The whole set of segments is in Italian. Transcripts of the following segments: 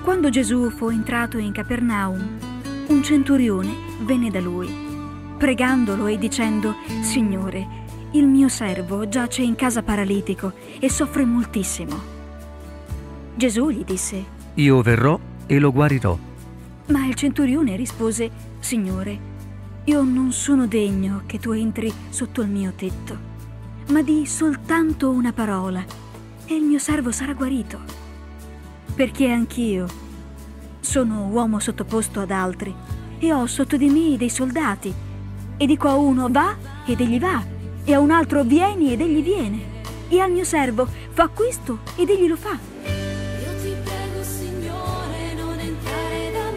Quando Gesù fu entrato in Capernaum, un centurione venne da lui, pregandolo e dicendo: «Signore, il mio servo giace in casa paralitico e soffre moltissimo». Gesù gli disse: «Io verrò e lo guarirò». Ma il centurione rispose: «Signore, io non sono degno che tu entri sotto il mio tetto, ma di soltanto una parola e il mio servo sarà guarito. Perché anch'io sono uomo sottoposto ad altri e ho sotto di me dei soldati, e dico a uno: va, ed egli va, e a un altro: vieni, ed egli viene, e al mio servo: fa questo, ed egli lo fa». Io ti prego, Signore, non entrare da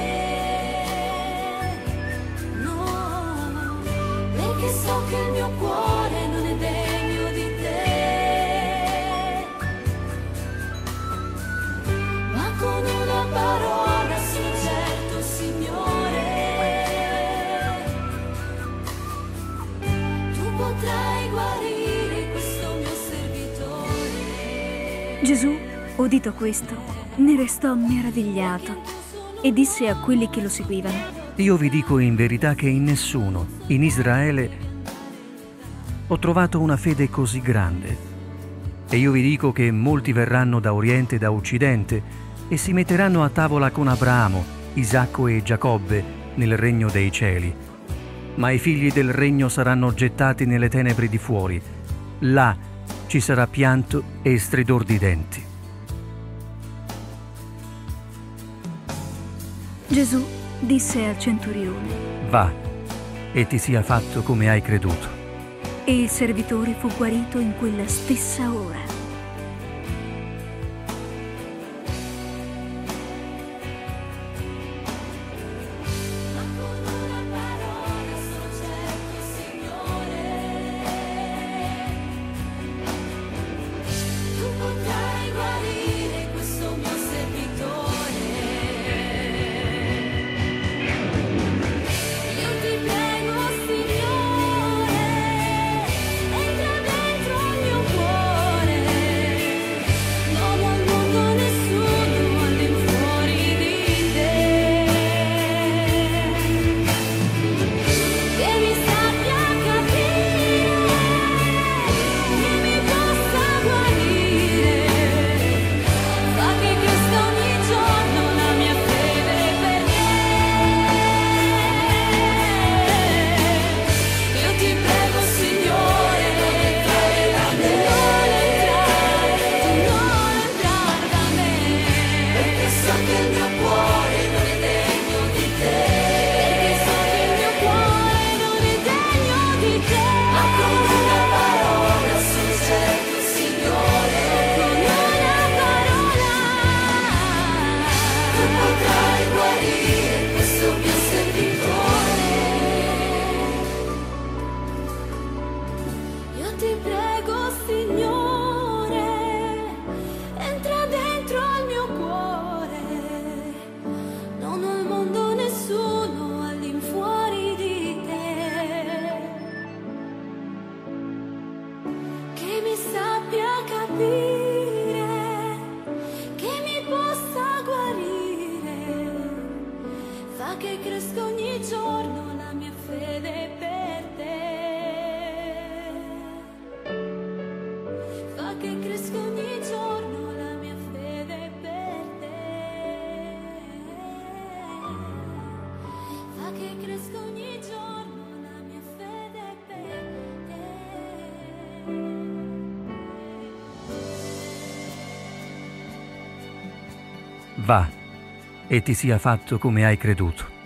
me, no, perché so che il mio cuore non è degno di te, ma con una parola sono certo, Signore, tu potrai guarire questo mio servitore. Gesù, udito questo, ne restò meravigliato e disse a quelli che lo seguivano: Io vi dico in verità che in nessuno, in Israele, ho trovato una fede così grande. E io vi dico che molti verranno da Oriente e da Occidente e si metteranno a tavola con Abramo, Isacco e Giacobbe nel regno dei cieli. Ma i figli del regno saranno gettati nelle tenebre di fuori. Là ci sarà pianto e stridor di denti. Gesù disse al centurione: Va, e ti sia fatto come hai creduto. e il servitore fu guarito in quella stessa ora. Ma con una parola sono certo, Signore, tu potrai guarire questo mio servitore. Io ti prego, Signore, entra dentro il mio cuore, non ho al mondo nessuno all'infuori di te, che mi sappia capire, che mi possa guarire, fa che cresca ogni giorno la mia fede per te. Io ti prego, Signore, non entrare da me, non entrare da me, perché so che il mio cuore non è degno di te, perché so che il mio cuore non è degno di te, ma con una parola sono certo, Signore, con una parola tu potrai guarire questo mio servitore. Io ti prego, Signore, entra dentro al mio cuore, non ho al mondo nessuno all'infuori di te, che mi sappia capire, che mi possa guarire, fa che cresca ogni giorno la mia fede per te, fa che cresca ogni giorno la mia fede per te, fa che cresca ogni giorno la mia fede per te. Va, e ti sia fatto come hai creduto.